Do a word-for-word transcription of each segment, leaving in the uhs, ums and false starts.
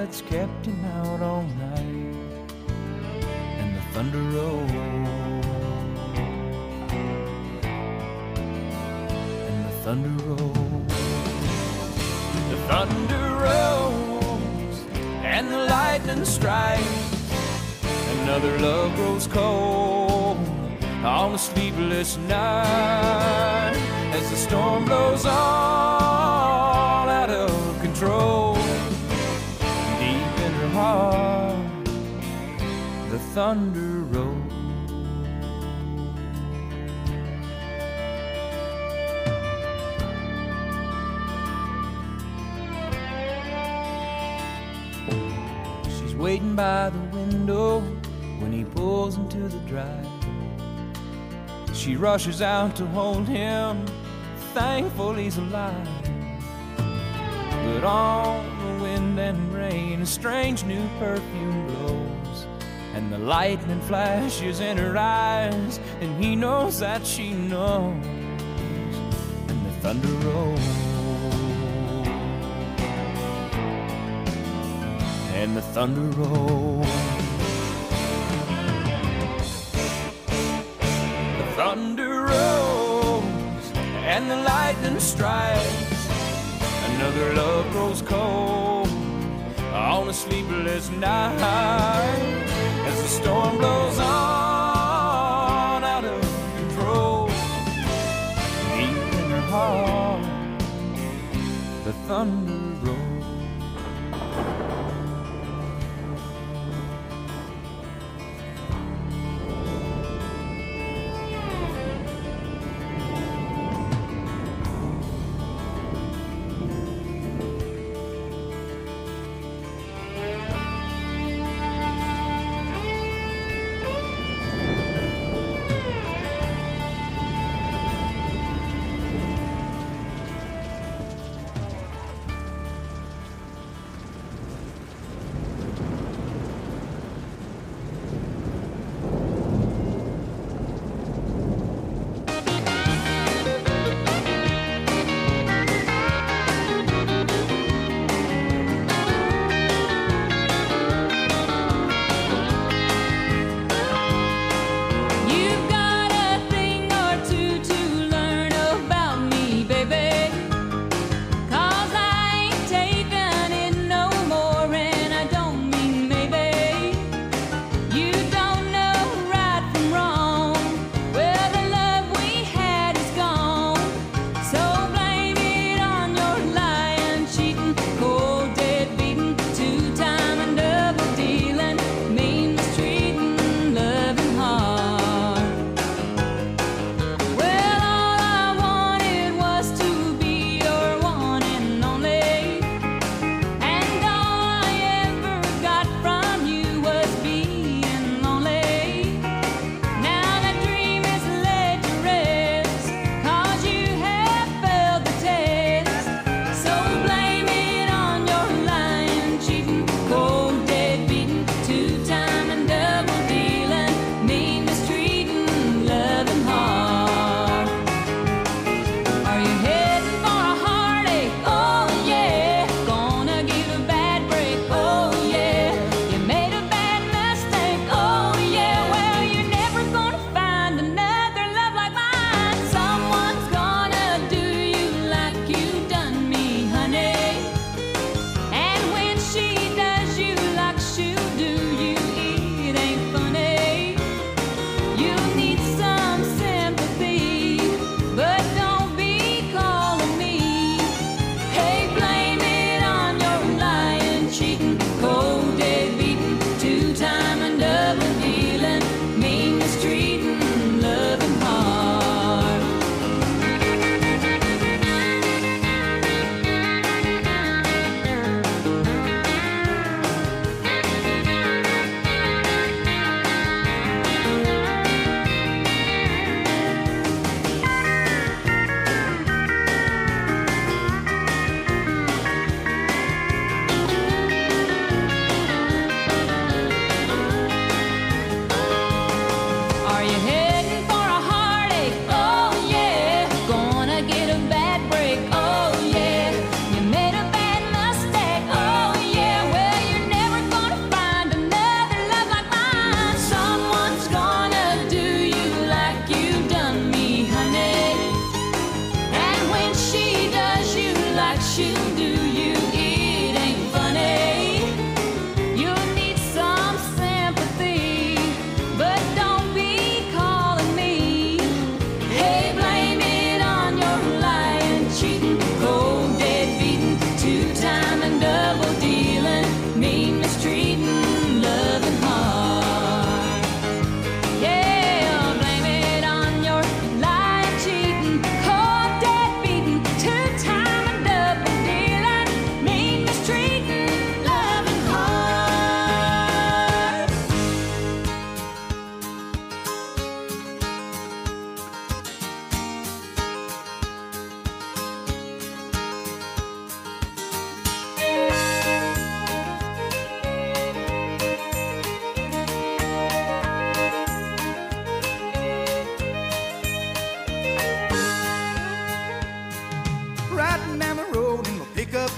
that's kept him out all night. And the thunder rolls, and the thunder rolls, the thunder rolls, and the lightning strikes. Another love grows cold on a sleepless night, as the storm blows all out of control. Deep in her heart, the thunder rolls. She's waiting by the window when he pulls into the drive. She rushes out to hold him, thankful he's alive. But on the wind and rain, a strange new perfume blows, and the lightning flashes in her eyes, and he knows that she knows. And the thunder rolls, and the thunder rolls. Thunder rolls, and the lightning strikes. Another love grows cold on a sleepless night, as the storm blows on out of control. Deep in her heart, the thunder rolls.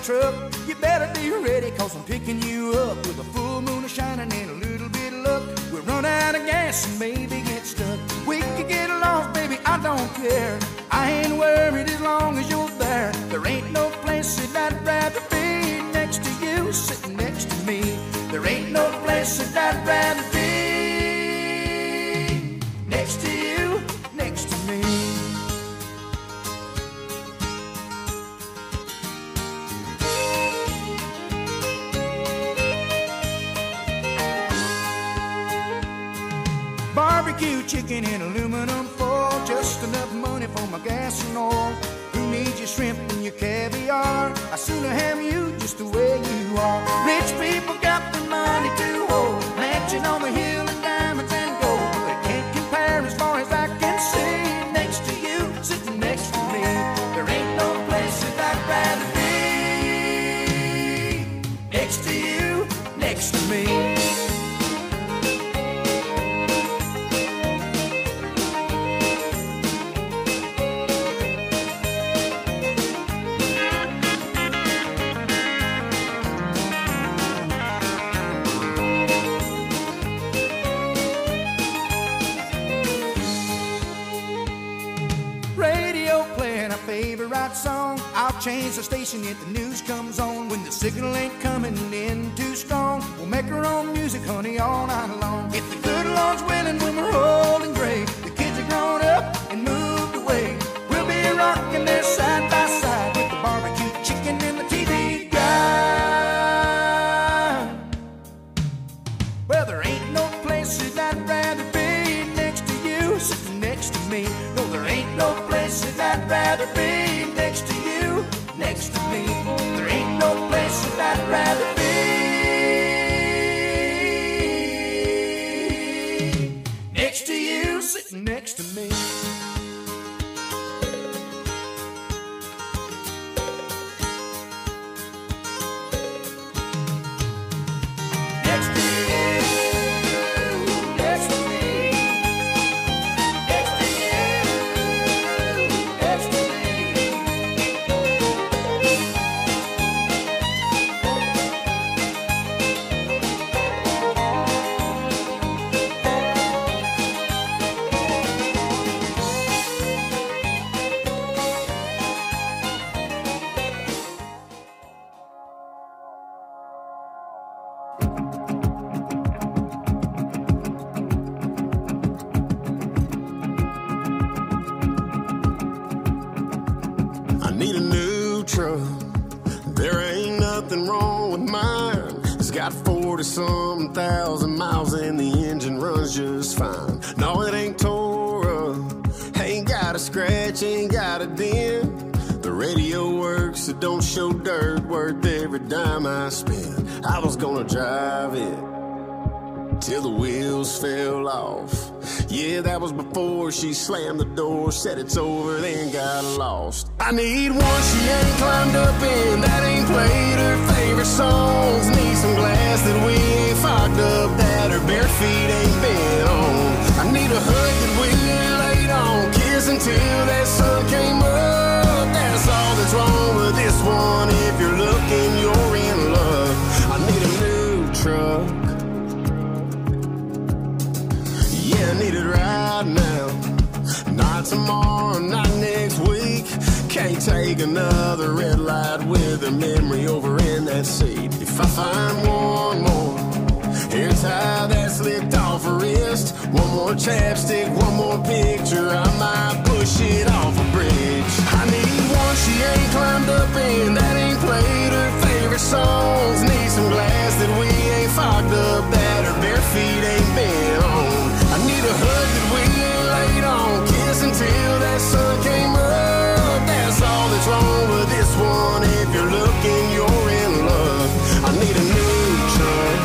truck. You better be ready, cause I'm picking you up with a full moon shining and a little bit of luck. We'll run out of gas and maybe get stuck. We could get lost, baby, I don't care. I ain't worried as long as you're there. There ain't no place that I'd rather be next to you, sitting next to me. There ain't no place that I'd rather be next to you, next to me. Barbecue chicken in aluminum foil, just enough money for my gas and oil. Who needs your shrimp and your caviar? I sooner have you just the way you are. Rich people got the money to hold, mansion on the hill and diamonds and gold. They can't compare as far as I can see. Next to you, sitting next to me. There ain't no place that I'd rather be next to you, next to me. Song. I'll change the station if the news comes on. When the signal ain't coming in too strong, we'll make our own music, honey, all night long. If the good Lord's willing, when we're old and gray, the kids are grown up and moved away, we'll be rocking there side by side with the barbecue chicken and the T V guide. Well, there ain't no place that I'd rather be next to you, sitting next to me. No, there ain't no place that I'd rather be next to you, next to me. There ain't no place that I'd rather be next to you, sitting next to me. Next to you, next to me. Next to you, next to me. Need a new truck. There ain't nothing wrong with mine. It's got forty-some thousand miles and the engine runs just fine. No, it ain't tore up, ain't got a scratch, ain't got a dent. The radio works, it don't show dirt, worth every dime I spend. I was gonna drive it till the wheels fell off. Yeah, that was before she slammed the door, said it's over, then got lost. I need one she ain't climbed up in, that ain't played her favorite songs. Need some glass that we ain't fogged up, that her bare feet ain't been on. I need a hood that we ain't laid on, kiss until that sun came up. That's all that's wrong with this one. If you're looking, you're in love. I need a new truck. I need it right now, not tomorrow, not next week. Can't take another red light with a memory over in that seat. If I find one more hair tie that's licked off her wrist, one more chapstick, one more picture, I might push it off a bridge. I need one she ain't climbed up in, that ain't played her favorite songs. Need some glass that we ain't fogged up, that her bare feet ain't been on. I need a hood that we ain't laid on, kiss until that sun came up. That's all that's wrong with this one. If you're looking, you're in love. I need a new truck.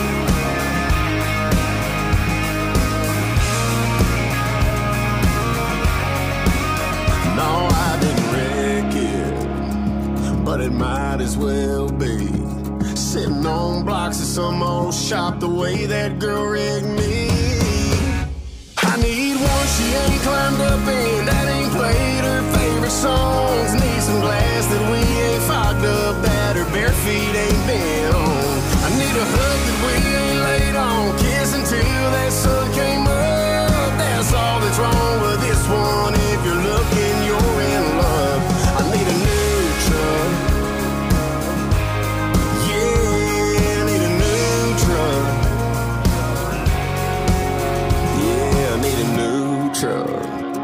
No, I didn't wreck it, but it might as well be. Sitting on blocks of some old shop the way that girl rigged me. I need one she ain't climbed up in, that ain't played her favorite songs. Need some glass that we ain't fogged up, that feet ain't been on. I need a hug that we ain't laid on, kiss until that sun came up. That's all that's wrong with this one. If you're looking, you're in love. I need a new truck. Yeah, I need a new truck. Yeah, I need a new truck.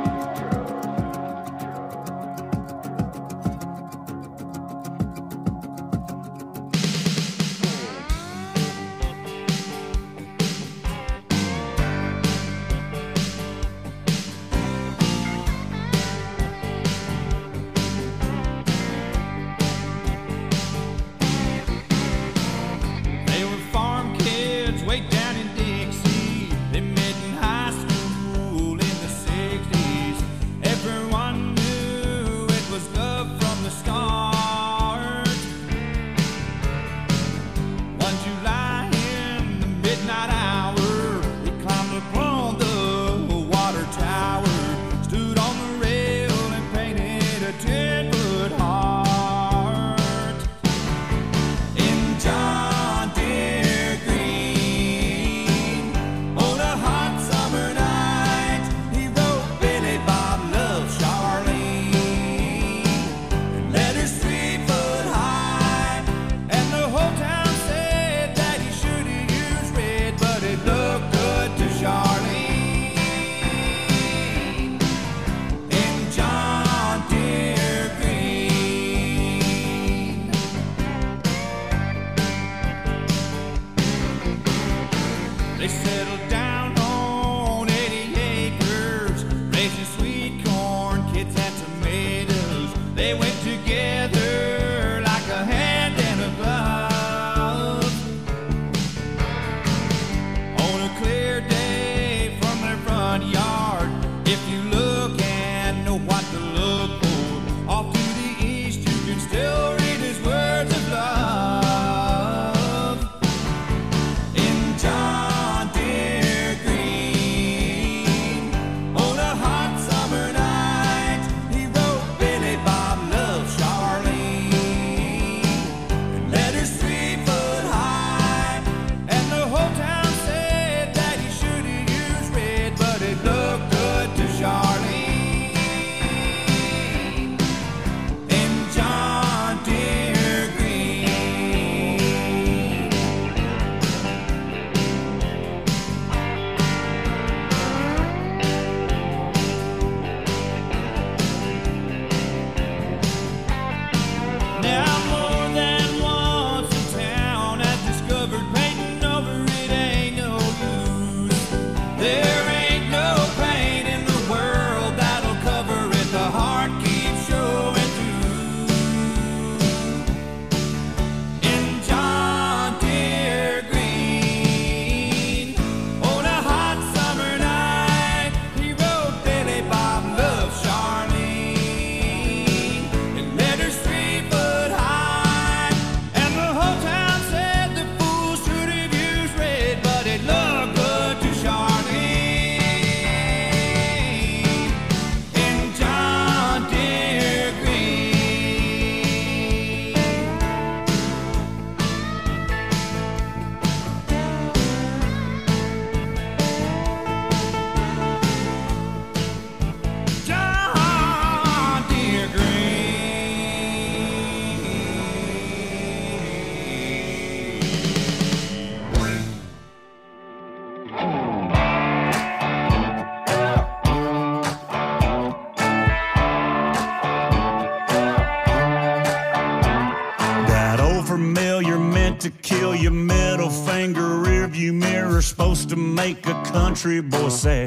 To kill your middle finger, rearview mirror, supposed to make a country boy sad.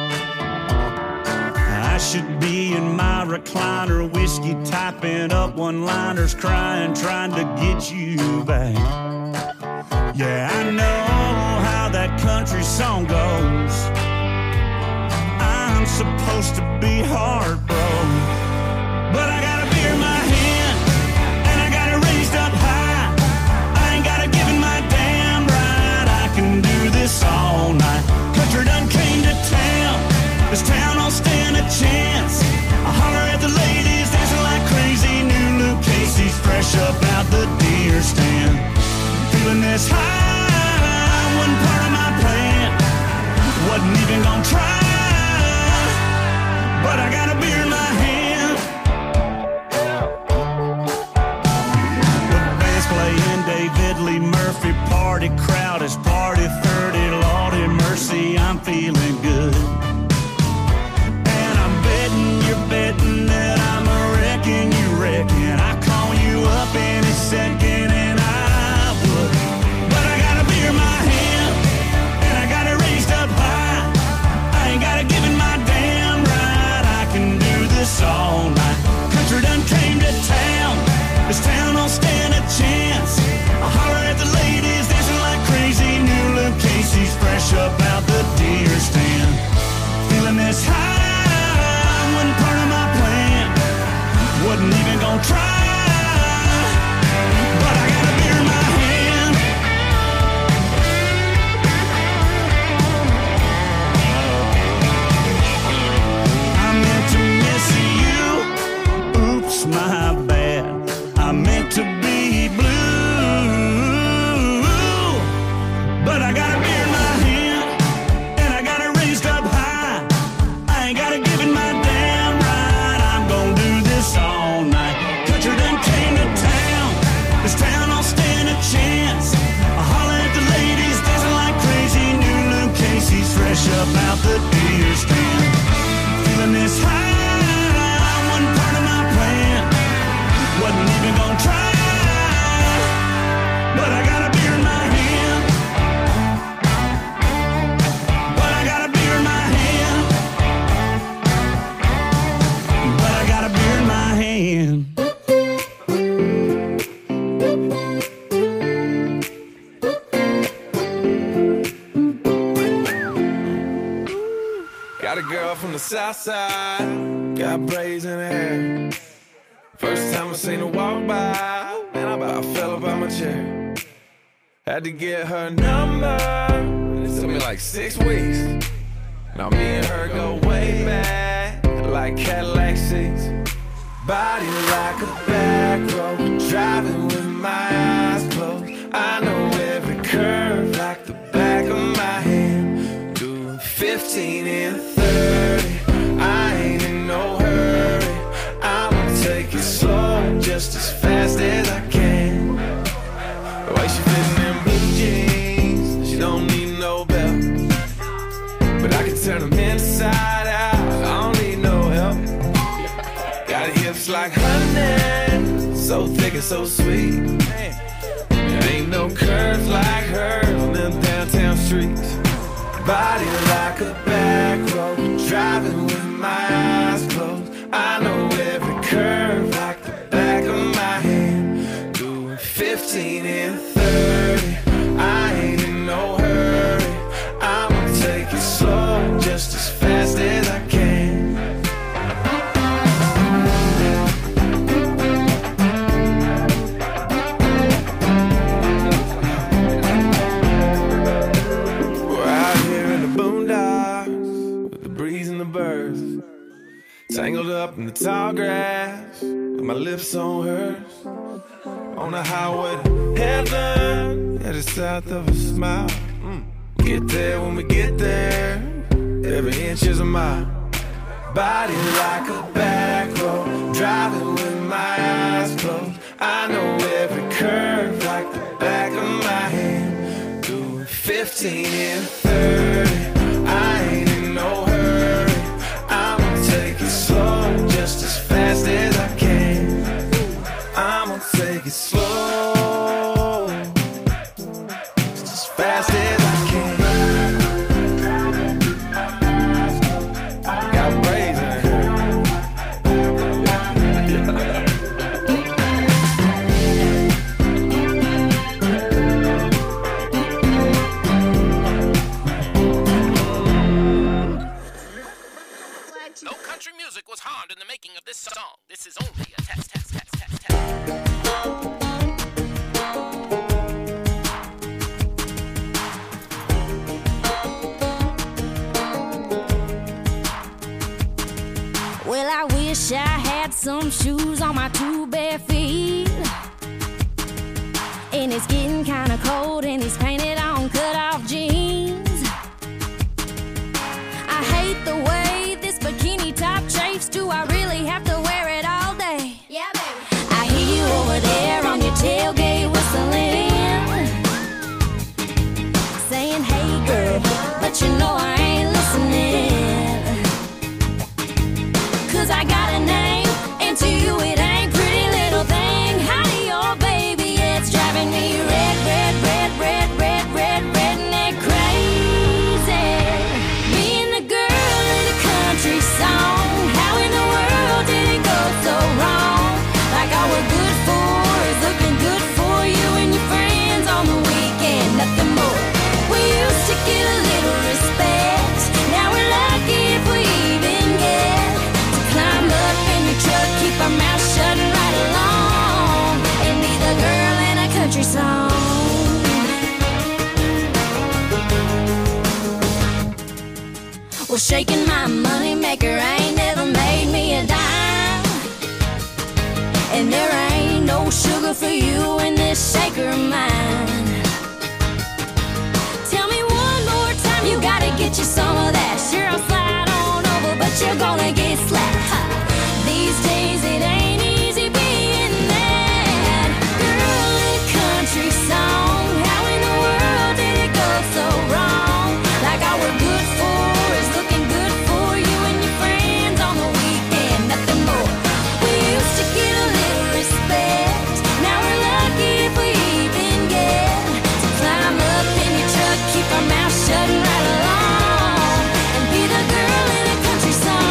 I should be in my recliner, whiskey typing up one-liners, crying, trying to get you back. Yeah, I know how that country song goes. I'm supposed to be heartbroken, but I got a beer in my hand, and I got it raised up high. Can do this all night. Country done came to town. This town don't stand a chance. I holler at the ladies dancing like crazy. New Luke Casey's fresh up out the deer stand. this high wasn't part of my plan. Wasn't even gonna try, but I got a beer in my hand. The band's playing David Lee Murphy. Party crowd is party thirty. Lordy mercy, I'm feeling good. And I'm betting you're betting that I'm a wrecking you reckon I call you up any second and I would. But I got a beer in my hand and I got it raised up high. I ain't gotta give it my damn right. I can do this all night. Country done came to town. This town don't stand a chance. I holler at the ladies dancing like crazy. New Luke Casey's fresh up out the deer stand. Feeling this high wasn't part of my plan. Wasn't even gonna try, but I got a beer in my hand. I meant to miss you. Oops, my bad. I meant to be blue, but I got a beer in my hand and I got it raised up high. I ain't gotta give it my damn right. I'm gonna do this all night. Country done came to town. This town don't stand a chance. I holler at the ladies dancing like crazy. New Luke Casey's fresh up out the deer stand. Feeling this high wasn't part of my plan. Wasn't even gonna try, but I got a beer in my hand. But I got a beer in my hand. But I got a beer in my hand. Got a girl from the south side, got braids in her hair. First time I seen her walk by, man, I about fell up out my chair. Had to get her number, it took me like six weeks. Now me and her go way back, like Cadillac seats. Body like a back road, driving with my eyes closed. I know every curve like the back of my hand. Doing fifteen and thirty, I ain't in no hurry. I'ma take it slow, just as fast as I can. The way she fitting them blue jeans, she don't need no belt. But I can turn them inside out, I don't need no help. Got hips like honey, so thick and so sweet. There ain't no curves like hers on them downtown streets. Body like a back road, driving with my eyes closed. I know every curve like the back of my hand. Doing fifteen and thirty, I ain't in no hurry. I'ma take it slow, just as fast as I can. We're out here in the boondocks with the breeze and the birds, tangled up in the tall grass with my lips on hers. On the highway to heaven, headed south of a smile. Mm. Get there when we get there, every inch is a mile. Body like a back road, driving with my eyes closed. I know every curve like the back of my hand. Doing fifteen and thirty, I ain't in no hurry. I'ma take it slow, just as fast as I can. I'ma take it slow, just as fast as I can. Got braids in her. No country music was harmed in the making of this song. This is only a test, test, test, test, test. Well, I wish I had some shoes on my two bare feet. And it's getting kinda cold in these painted on cut-off jeans. I hate the way this bikini top chafes. Do I really have to wear it all day? Yeah, baby. I hear you over there on your tailgate whistling, saying, hey girl, but you know I ain't listening. Cause I got a name, and to you it ain't pretty little thing. Howdy, your baby, it's driving me red, red, red, red, red, red, redneck crazy. Being the girl in a country song, how in the world did it go so wrong? Like all we're good for is looking good for you and your friends on the weekend, nothing more. We used to get a little respect, now we're lucky if we even get to climb up in your truck, keep our mouth shut and ride along, and be the girl in a country song. Well, shaking my money maker ain't never made me a dime, and there ain't no sugar for you in this shaker of mine. Tell me one more time, you gotta get you some of that. Sure, I'll slide on over, but you're gonna get slapped. Ha. These days it ain't easy being that girl in a country song. How in the world did it go so wrong? Like all we're good for is looking good for you and your friends on the weekend, nothing more. We used to get a little respect, now we're lucky if we even get to climb up in your truck, keep our mouth shut and ride along, and be the girl in a country song.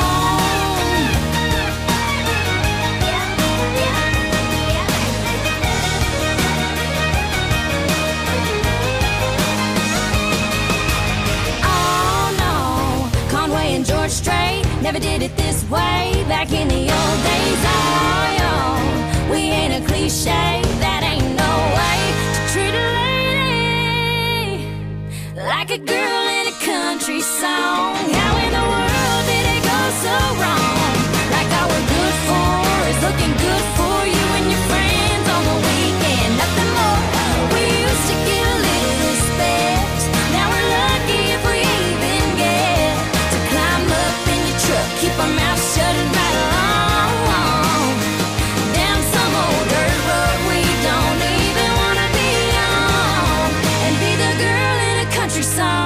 Oh no, Conway and George Strait never did it this way back in the old days. Oh yo, we ain't a cliche, that ain't no way to treat a lady like a girl in a country song. How in the world did it go so wrong? Like all we're good for is looking good for you and your friends on the weekend, nothing more. We used to get a little respect, now we're lucky if we even get to climb up in your truck, keep our mouth shut and ride along, down some old dirt road we don't even wanna be on, and be the girl in a country song.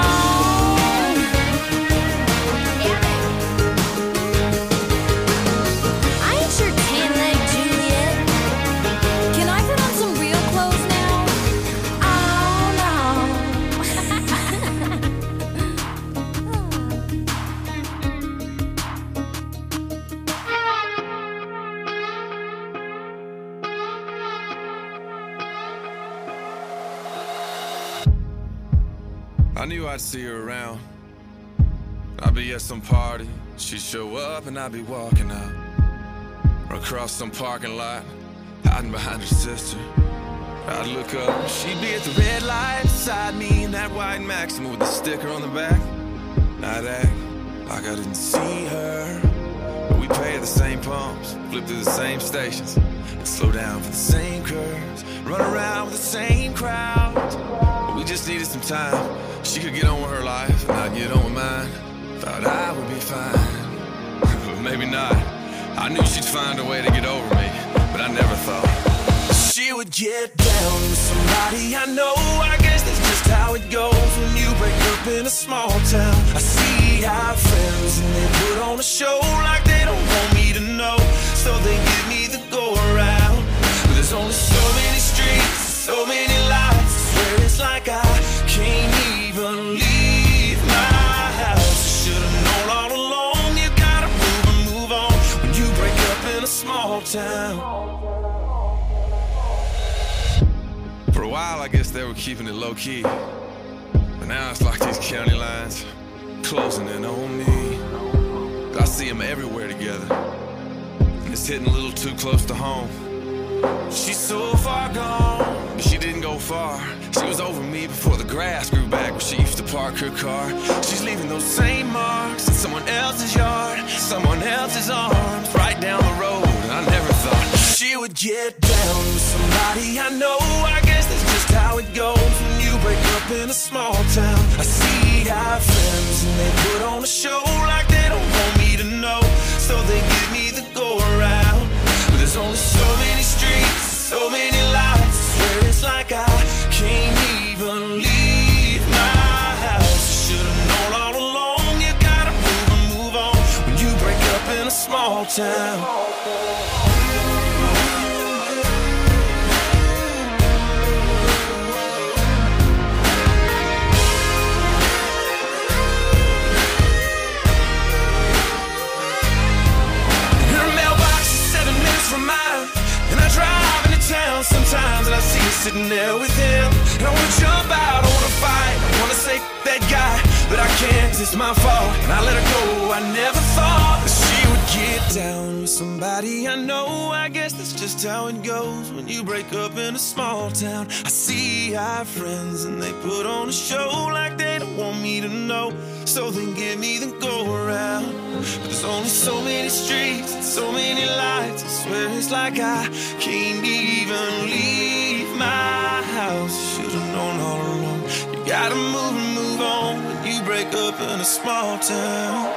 I ain't sure tan leg Juliet. Can I put on some real clothes now? Oh no. I knew I'd see her around. I'd be at some party, she'd show up and I'd be walking out, or across some parking lot, hiding behind her sister. I'd look up, she'd be at the red light beside me in that white Maxima with the sticker on the back. I'd act like I didn't see her, but we pay at the same pumps, flip through the same stations, and slow down for the same curves, run around with the same crowds. But we just needed some time. She could get on with her life and I'd get on with mine. Thought I would be fine, but maybe not. I knew she'd find a way to get over me, but I never thought she would get down with somebody I know. I guess that's just how it goes when you break up in a small town. I see our friends and they put on a show like they don't want me to know, so they give me the go around. But there's only so many streets, so many lights, I swear it's like I can't even leave my house. Should've known all along, you gotta move and move on when you break up in a small town. For a while, I guess they were keeping it low-key, but now it's like these county lines closing in on me. I see them everywhere together, and it's hitting a little too close to home. She's so far gone, but she didn't go far. She was over me before the grass grew back where she used to park her car. She's leaving those same marks in someone else's yard, someone else's arms, right down the road. And I never thought she would get down with somebody I know. I guess in a small town. I see our friends and they put on a show like they don't want me to know, so they give me the go around. But there's only so many streets, so many lights, I swear it's like I can't even leave my house. Should've known all along, you gotta move and move on when you break up in a small town. Sometimes and I see you sitting there with him, and I wanna jump out, I wanna fight, I wanna say that guy, but I can't, it's my fault, and I let her go. I never thought that she would get down with somebody I know. I guess that's just how it goes when you break up in a small town. I see our friends and they put on a show like they don't want me to know, so they give me the go around. But there's only so many streets and so many lights, I swear it's like I can't even leave my house. Should've known all along, you gotta move and move on when you break up in a small town.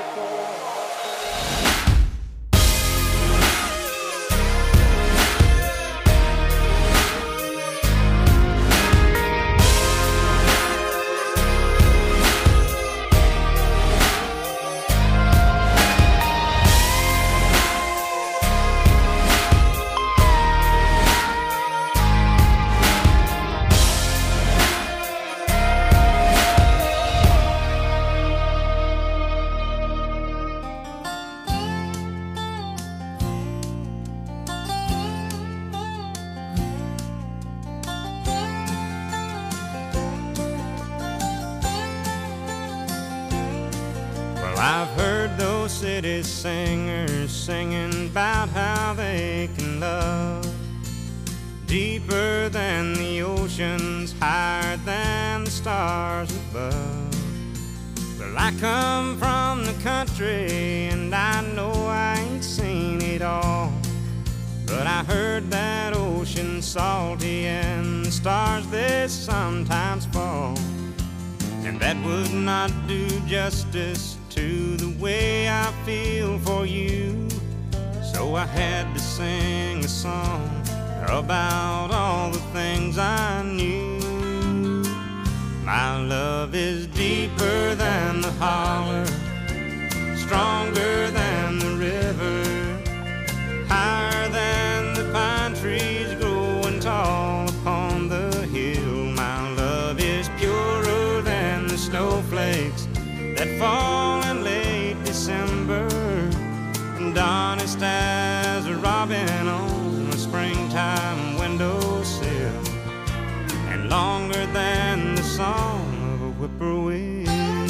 I've heard those city singers singing about how they can love deeper than the oceans, higher than the stars above. Well, I come from the country and I know I ain't seen it all, but I heard that ocean's salty and the stars they sometimes fall, and that would not do justice to the way I feel for you. So I had to sing a song about all the things I knew. My love is deeper than the holler, stronger than the river, higher than the pine trees growing tall upon the hill. My love is purer than the snowflakes that fall in late December, and honest as a robin on a springtime windowsill, and longer than the song of a whippoorwill.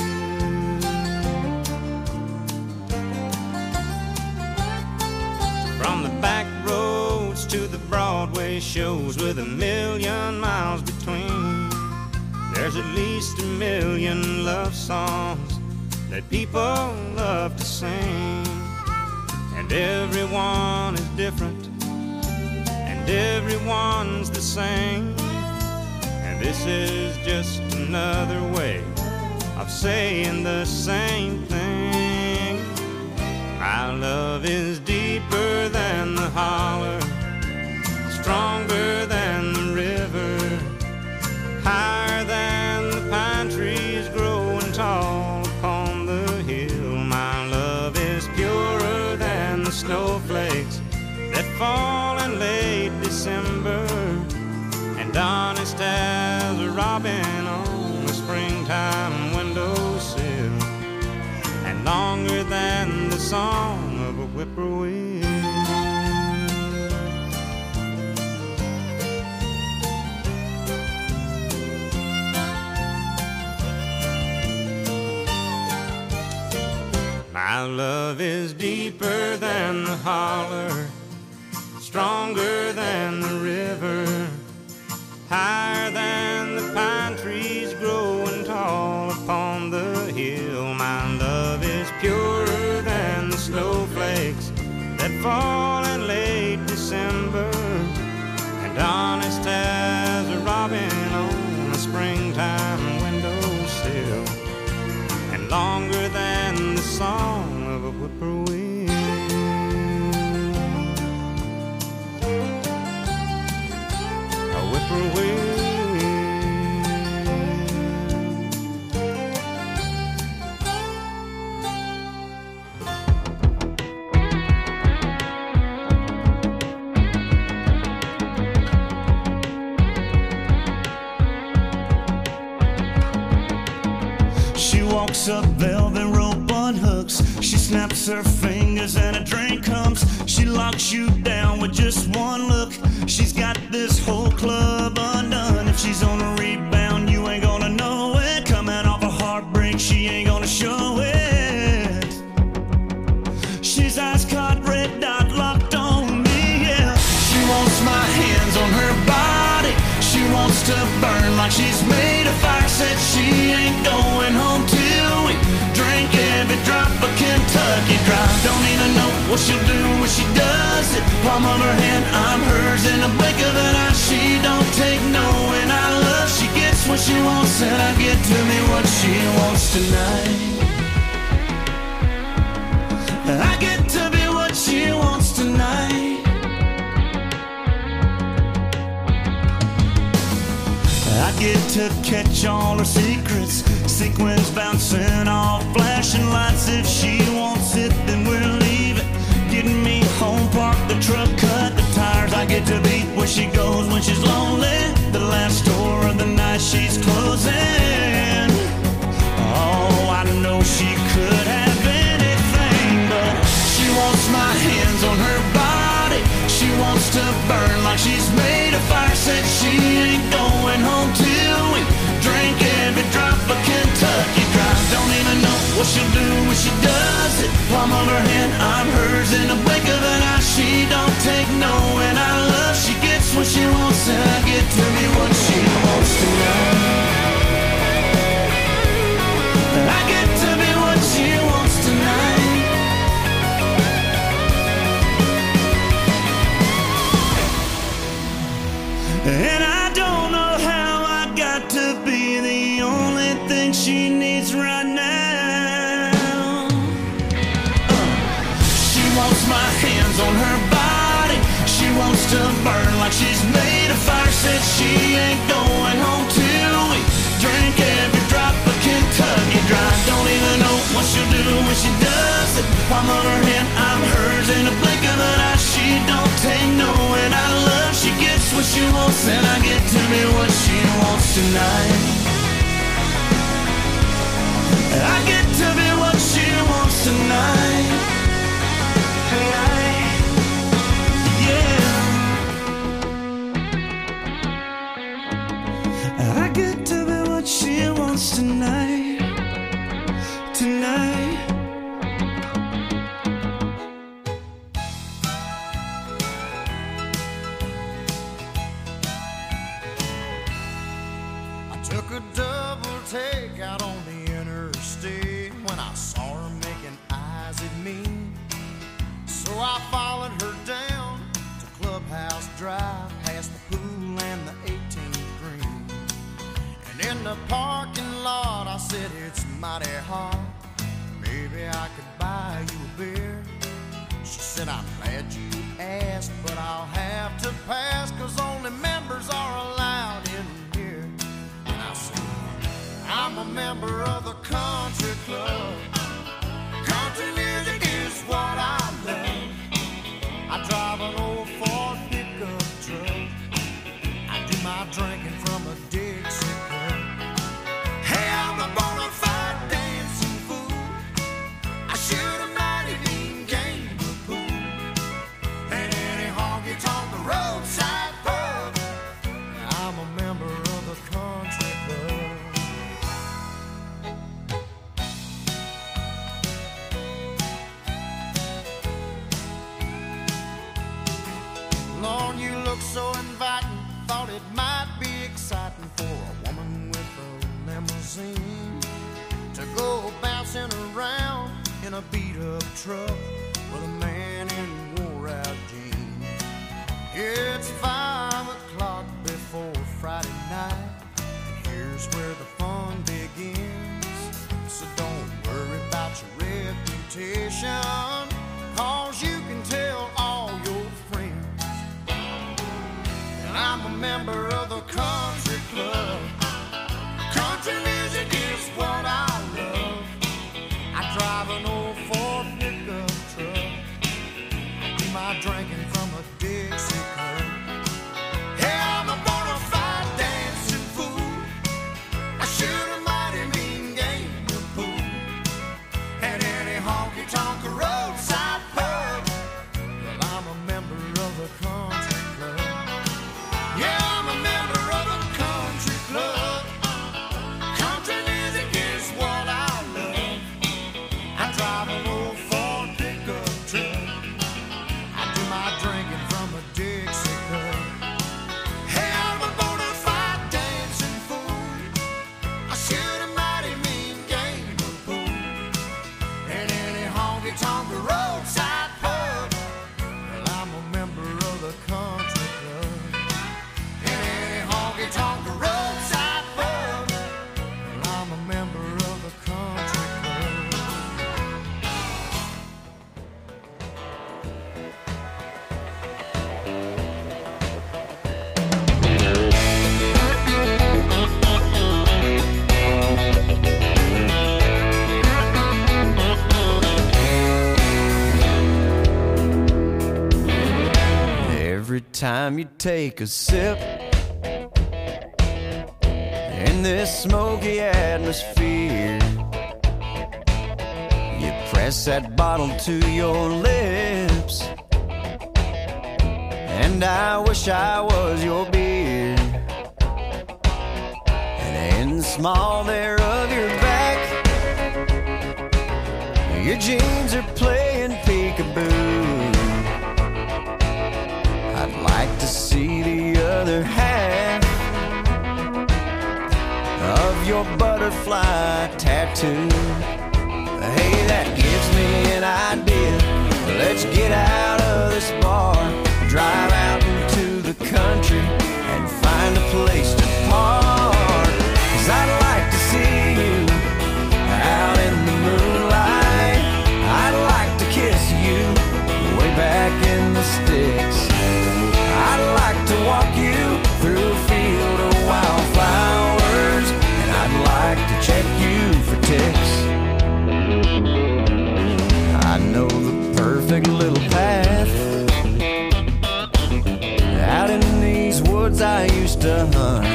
From the back roads to the Broadway shows with a million miles between, there's at least a million love songs that people love to sing, and everyone is different and everyone's the same, and this is just another way of saying the same thing. My love is deeper than the holler, stronger than the river, higher than the pine trees growing tall upon the hill. My love is purer than the snowflakes that fall in late December, and honest as a robin on a springtime windowsill, and longer than the song of a whippoorwill. My love is deeper than the holler, stronger than the river, higher than the pine trees growing tall upon the hill. My love is purer than the snowflakes that fall in late December, and honest as a robin on a springtime wind. walks up, velvet rope unhooks. She snaps her fingers and a drink comes. She locks you down with just one look. She's got this whole club undone. If she's on a rebound, you ain't gonna know it. Coming off a heartbreak, she ain't gonna show it. She's ice caught, red dot locked on me, yeah. She wants my hands on her body. She wants to burn like she's made of fire. Said she ain't going home till we drink every drop of Kentucky Dry. Don't even know what she'll do when she does it. Palm of her hand, I'm hers in the blink of an eye. She don't take no and I love. She gets what she wants and I get to me what she wants tonight. I get to be what she wants tonight. I get to catch all her secrets. Sequins bouncing off flashing lights. If she wants it, then we'll leave it. Getting me home, park the truck, cut the tires. I get to be where she goes when she's lonely. The last store of the night she's closing. Oh, I know she could have anything, but she wants my hands on her body. She wants to burn like she's made of fire. Said she ain't going home till we drink every drop of Kentucky Dry. Don't even know what she'll do when she does it. Palm of her hand, I'm hers in the blink of an eye. She don't take no and I love. She gets what she wants and I get to be what she wants tonight. I get to be what she wants tonight. And I don't know how I got to be the only thing she needs right now. uh. She wants my hands on her body. She wants to burn like she's made of fire. Said she ain't going home till we drink every drop of Kentucky Dry. Don't even know what she'll do when she does it. Palm of her hand, I'm hers in a blink of an eye. She don't take no and I love. She gets what she wants and I get to be what she wants tonight. I get to be what she wants tonight. Yeah. I get to be what she wants tonight. Tonight. Took a double take out on the interstate when I saw her making eyes at me. So I followed her down to Clubhouse Drive, past the pool and the eighteenth green. And in the parking lot I said, it's mighty hot, maybe I could buy you a beer. She said, I'm glad you asked, but I'll have to pass, 'cause only members are allowed in here. I'm a member of the country club. Country music is what I love. I drive an old Ford pickup truck. I do my drinking from a Dixie cup. Hey, I'm a bona fide dancing fool. I shoot a mighty mean game of pool. And any honky-tonk roadside pub. I'm a member of the country club. Lord, you look so inviting. Thought it might be exciting for a woman with a limousine to go bouncing around in a beat-up truck with a man in wore-out jeans. It's five o'clock before Friday night, and here's where the fun begins. So don't worry about your reputation, 'cause you can tell all your friends. And I'm a member of the country club. Country music is what I love. I drive an old Ford pickup truck. I do my drinking from a Dixie cup. Hey, I'm a bona fide dancing fool. I shoot a mighty mean game of pool. time you take a sip in this smoky atmosphere, you press that bottle to your lips, and I wish I was your beer. And in the small there of your back, your jeans are playing peekaboo. I'd like to see the other half of your butterfly tattoo. Hey, that gives me an idea. Let's get out of this bar, drive out into the country and find a place to park. 'Cause I'd like to see you out in the moonlight. I'd like to kiss you way back in the sticks. I'd like to walk you through a field of wildflowers, and I'd like to check you for ticks. I know the perfect little path out in these woods I used to hunt.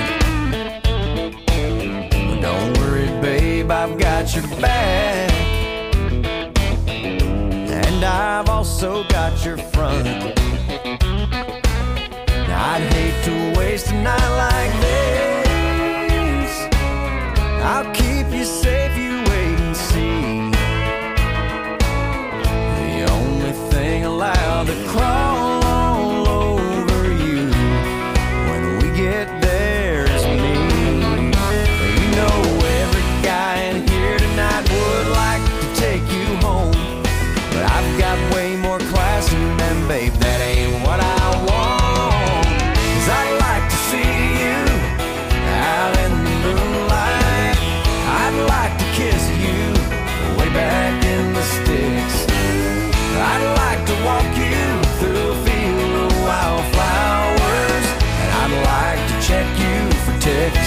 But don't worry, babe, I've got your back, and I've also got your front. I'd hate to waste a night like this. I'll keep you safe, you wait and see. The only thing allowed to crawl all over you when we get there is me. You know every guy in here tonight would like to take you home, but I've got way more class than them, babe, that ain't what I want. I'd like to see you out in the moonlight. I'd like to kiss you way back in the sticks. I'd like to walk you through a field of wildflowers, and I'd like to check you for ticks.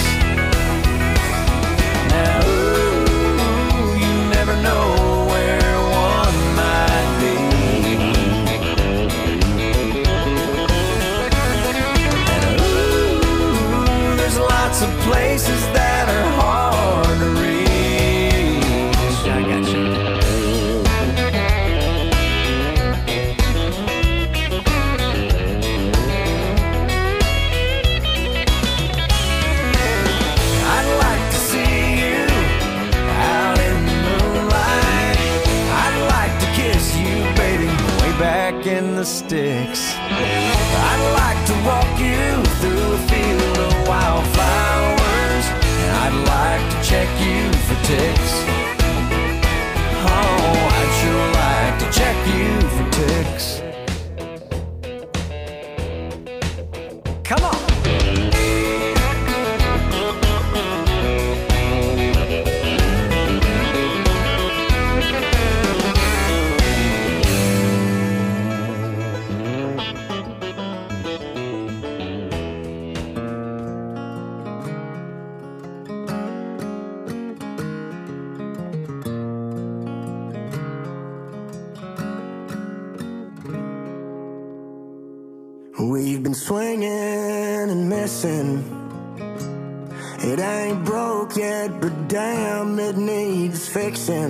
Now, ooh, you never know where one might be. Lots of places that are hard to reach. I got you. I'd like to see you out in the moonlight. I'd like to kiss you, baby, way back in the sticks. I'd like to walk you through a field of wildflowers, and I'd like to check you for ticks. Oh, I'd sure like to check you for ticks. Come on! We've been swinging and missing. It ain't broke yet, but damn, it needs fixing.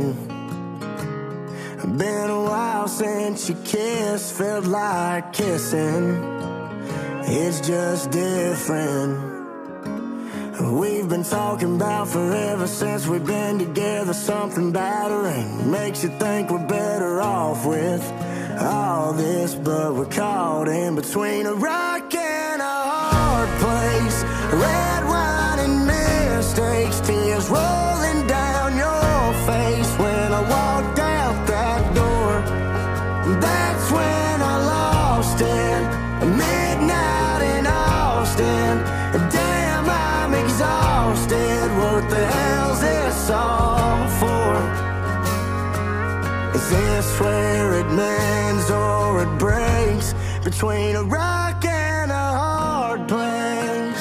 Been a while since you kissed, felt like kissing. It's just different. We've been talking about forever since we've been together. Something battering makes you think we're better off with all this, but we're caught in between a rock and a hard place. Red wine and mistakes, tears rolling down your face. When I walked out that door, that's when I lost it. Midnight in Austin, damn, I'm exhausted. What the hell's this all for? Is this where it mends or it breaks? Between a rock and a hard place.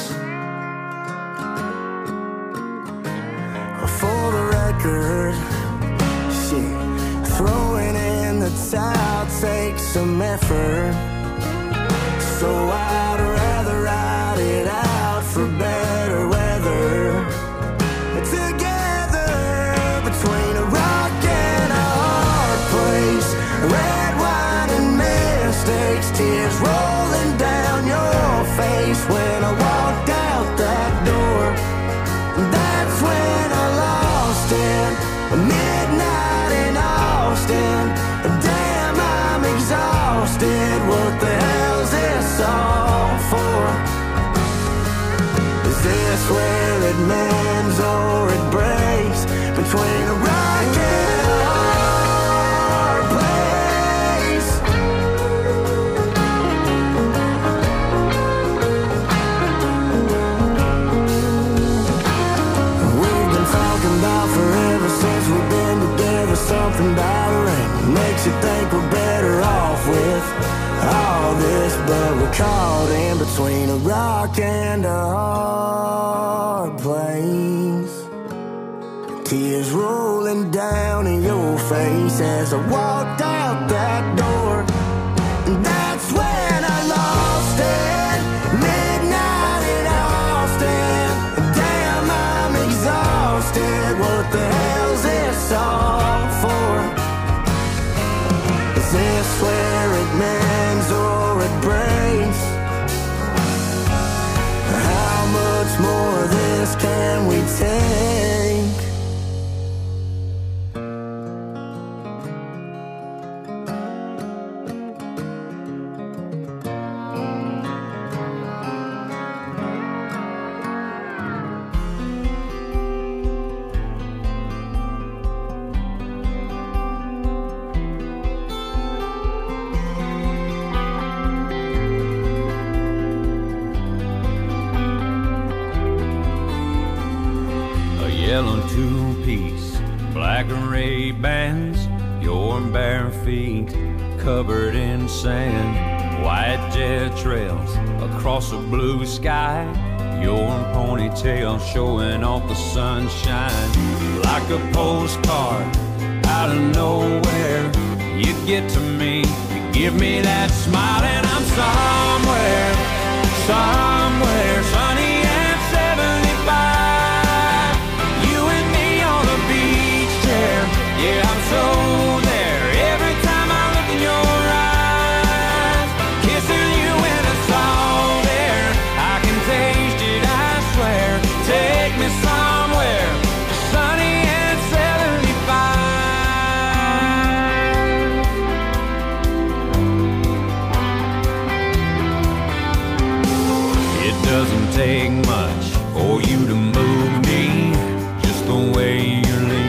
For the record, shit, throwing in the towel takes some effort. so I'd rather ride it out for better weather. Together between a rock and a hard place, red wine and mistakes, tears rolling down your face. When I walked out that door, that's when I lost it. Midnight in Austin, damn, I'm exhausted. What the hell's this all for? Is this where it mends or it breaks? Between a rock and a hard place. We've been talking about forever since we've been together. Something about her and makes you think we're better off with all this, but we're caught in between a rock and a hard place. Tears rolling down in your face as I walked out that door. And that's when I lost it. Midnight in Austin. Damn, I'm exhausted. What the hell's this all for? Is this where it mends or it breaks? How much more of this can we take? Yellow two-piece, black and red bands, your bare feet covered in sand, white jet trails across a blue sky, your ponytail showing off the sunshine. Like a postcard out of nowhere, you get to me, you give me that smile, and I'm somewhere, somewhere sunny and seventy-five. Yeah, I'm so there. Every time I look in your eyes, kissing you when it's all there. I can taste it, I swear. Take me somewhere sunny and seventy-five. It doesn't take much for you to move me, just the way you're leaning.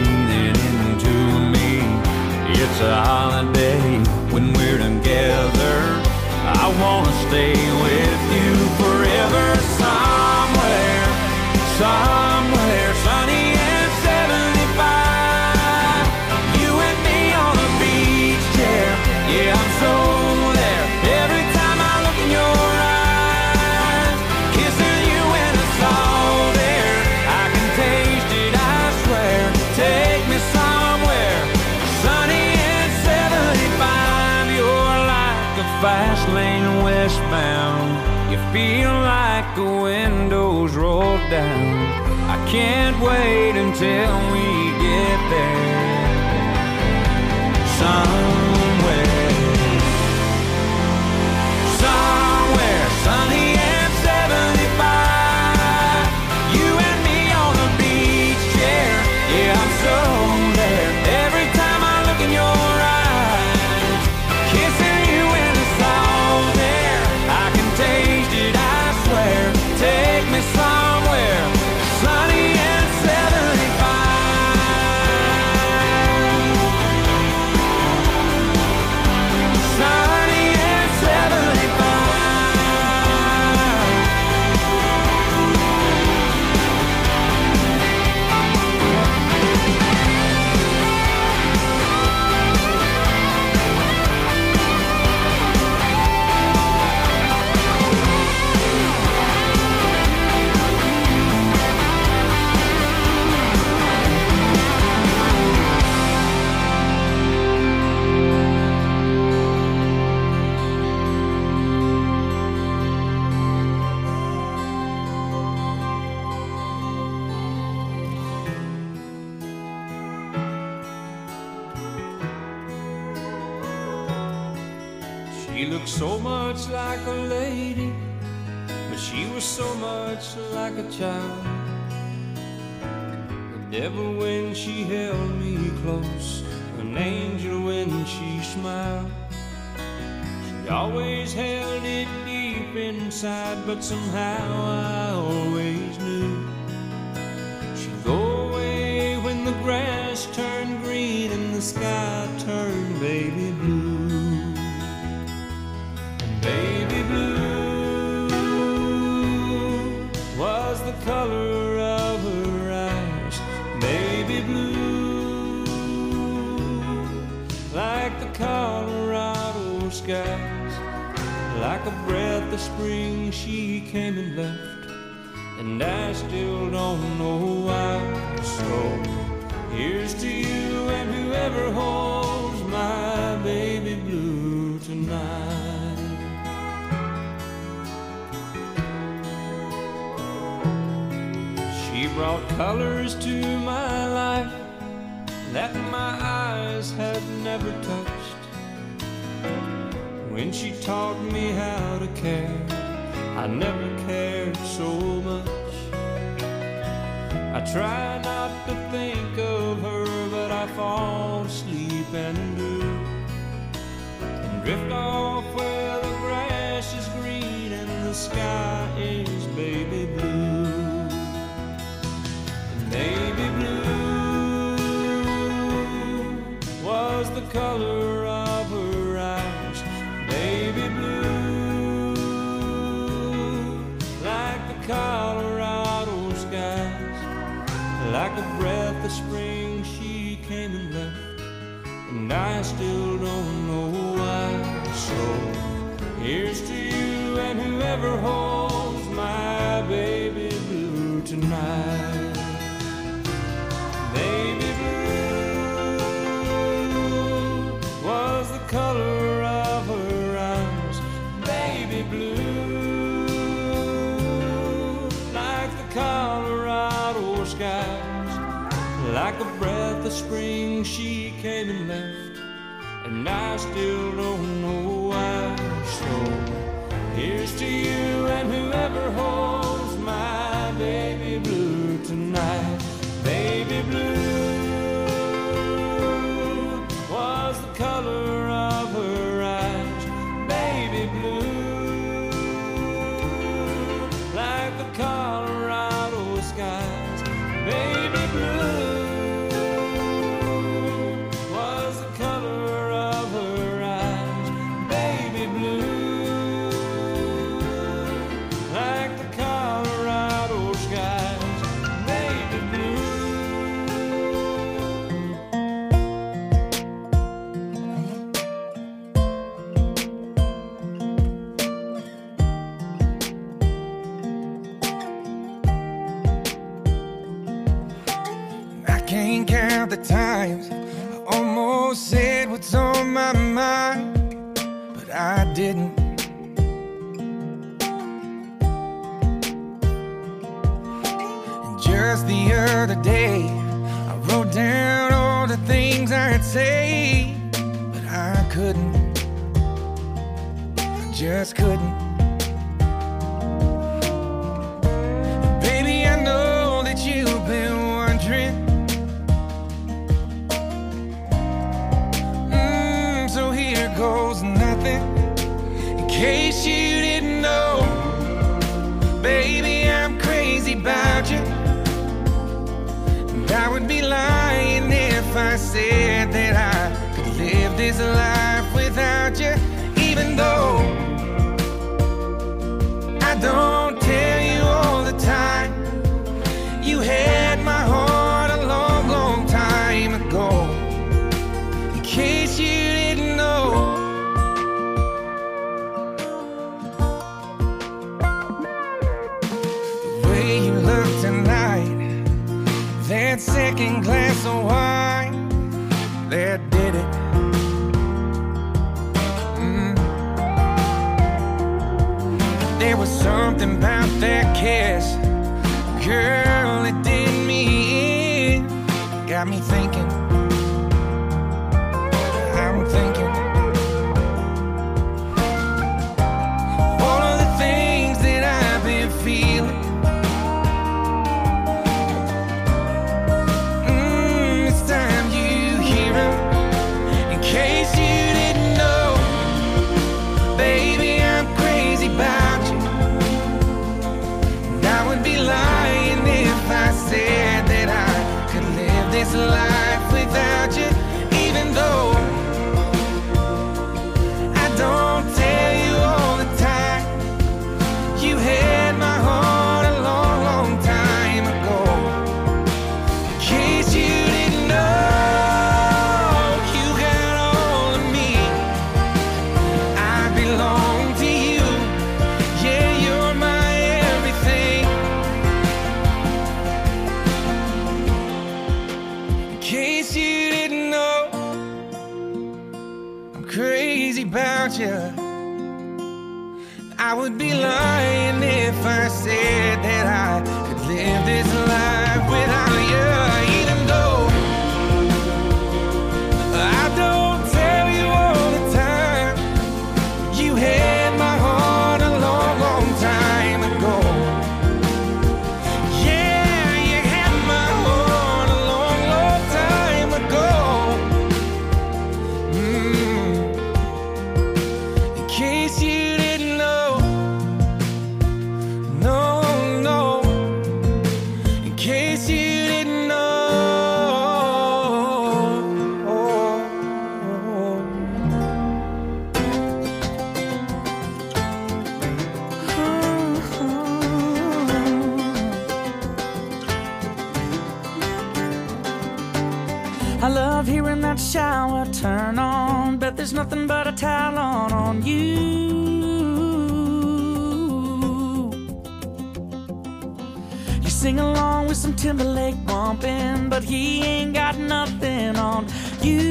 It's a holiday when we're together. I wanna stay with you forever. Somewhere, somewhere sunny and seventy-five. You and me on a beach chair. Yeah, I'm so there. Every time I look in your eyes, kissing you when it's all there. I can taste it, I swear. Take me somewhere sunny. Fast lane westbound, you feel like the windows roll down. I can't wait until we get there. Somewhere, somewhere sunny and seventy-five. You and me on a beach chair. Yeah, I'm so there. Every time I look in your eyes, kissing taste it, I swear. Take me somewhere sunny and seventy-five. She looked so much like a lady, but she was so much like a child. The devil when she held me close, an angel when she smiled. She always held it deep inside, but somehow I always knew she'd go away when the grass turned green and the sky turned baby blue. Baby blue was the color of her eyes. Baby blue, like the Colorado skies. Like a breath of spring she came and left, and I still don't know why. So here's to you and whoever holds my baby blue tonight. She brought colors to my life that my eyes had never touched. When she taught me how to care, I never cared so much. I try not to think of her, but I fall asleep and do, and drift off where the grass is green and the sky is baby blue. Baby blue was the color of her eyes. Baby blue, like the Colorado skies. Like a breath of spring she came and left, and I still don't know why. So here's to you and whoever holds my baby blue tonight. Baby blue was the color of her eyes. Baby blue, like the Colorado skies. Like a breath of spring she came and left, and I still don't know why. So here's to you and whoever holds my baby blue tonight. Baby blue was the color of her eyes. Baby blue, like the Colorado skies. Baby blue was the color of her eyes. Baby blue, like the Colorado skies. Baby blue. Can't count the times I almost said what's on my mind, but I didn't. And just the other day I wrote down all the things I'd say, but I couldn't. I just couldn't. Baby, I know that you've been wondering, goes nothing. In case you didn't know, baby, I'm crazy about you, and I would be lying if I said that I could live this life without you. Even though I don't tell you all the time, you had my heart a long, long time ago. In case you didn't know, that second glass of wine that did it. Mm. There was something about that kiss, girl, it did me in. Got me thinking, I'm thinking this life without you, even though I don't tell you all the time. You had my heart a long, long time ago. In case you didn't know, you got all of me. I belong to you. Yeah, you're my everything. In case you didn't know, I'm crazy about you. I would be lying if I said that I could live this life without you, even though I don't tell you all the time. You had my heart a long, long time ago. Yeah, you had my heart a long, long time ago. Mm. In case you didn't know, no, no. In case you didn't know. I love hearing that shower turn on, but there's nothing but a towel on on you. You sing along with some Timberlake bumping, but he ain't got nothing on you.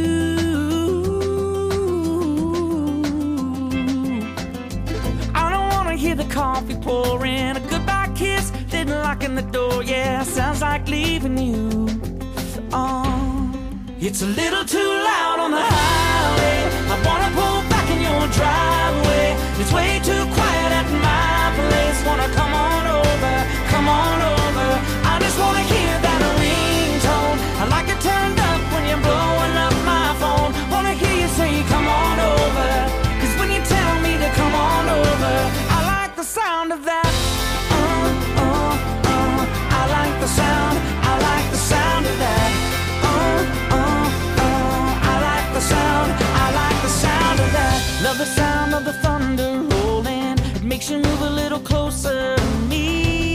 I don't wanna hear the coffee pouring, a goodbye kiss, then locking the door. Yeah, sounds like leaving you. Oh, it's a little too loud on the highway. I wanna pull back in your driveway. It's way too quiet at my place. Wanna come on over, come on over. I just wanna hear that ringtone. I like it turned up when you're blowing up my phone. Wanna hear you say come on over, 'cause when you tell me to come on over, I like the sound of that. Uh, uh, uh. I like the sound, I like the sound of that. Uh, uh, uh. I like the sound, I like the sound of that. Love the sound of the thunder rolling. It makes you move a little closer to me.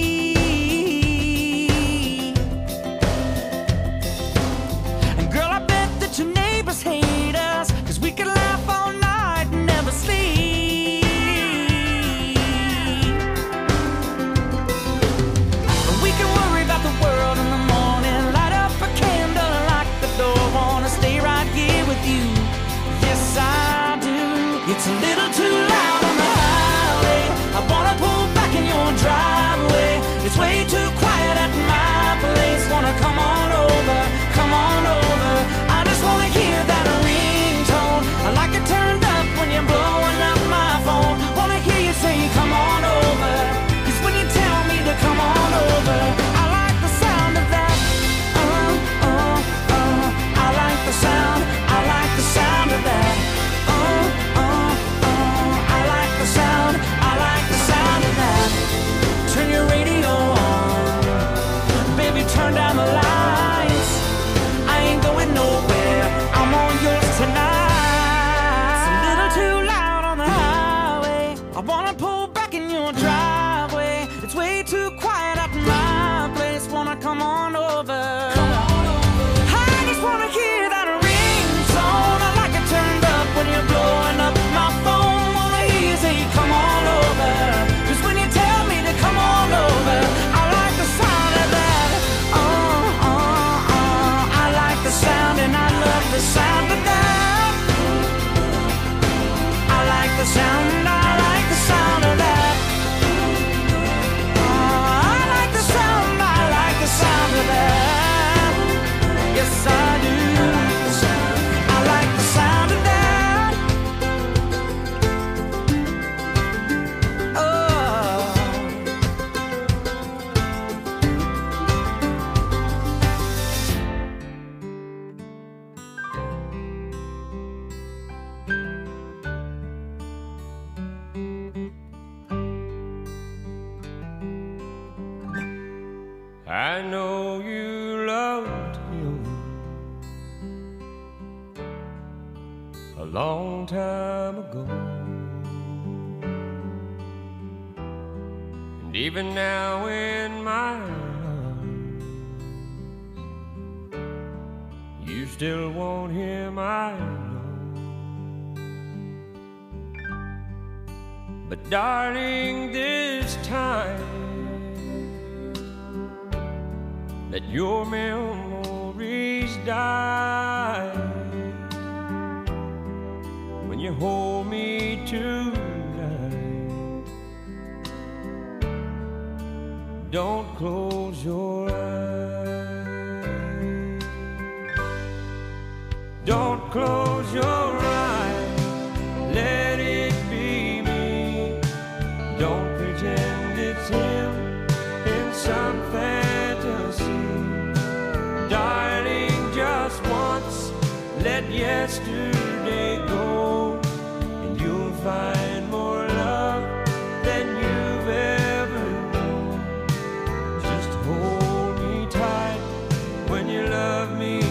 And girl, I bet that your neighbors hate us, 'cause we can laugh all night and never sleep. And we can worry about the world in the morning. Light up a candle, lock the door. Wanna stay right here with you. Yes, I do. It's a little too loud on the highway. I wanna pull back in your driveway. It's way too quiet at my place. Wanna come on over, come on over. I just wanna hear that ringtone. I like it turned up when you're blowing up my phone. Wanna hear you say come on over, 'cause when you tell me to come on over, I like the sound of that. Uh, uh, uh. I like the sound, I like the sound of that. Uh, uh, uh. I like the sound, I like the sound of that. Turn your radio on, baby, turn down the lights. I ain't going nowhere, I'm on yours tonight. It's a little too loud on the highway. I wanna pull back in your driveway. It's way too quiet at my place. Wanna come on over. I just wanna hear that ringtone. I like it turned up when you're blowing up my phone. Wanna hear you say come on over, 'cause when you tell me to come on over, I like the sound of that. Uh, uh, uh. I like the sound and I love the sound of that. I like the sound, I like the sound of that. Uh, I like the sound, I like the sound of that. Yes, I do. I like the sound of that. Oh. I know you loved him a long time ago. And even now in my arms, you still want him, I know. But darling, this time, let your memories die. When you hold me tonight, don't close your eyes. Don't close your eyes, let it be me. Don't pretend it's him in some fantasy. Darling, just once, let yesterday go, and you'll find more love than you've ever known. Just hold me tight when you love me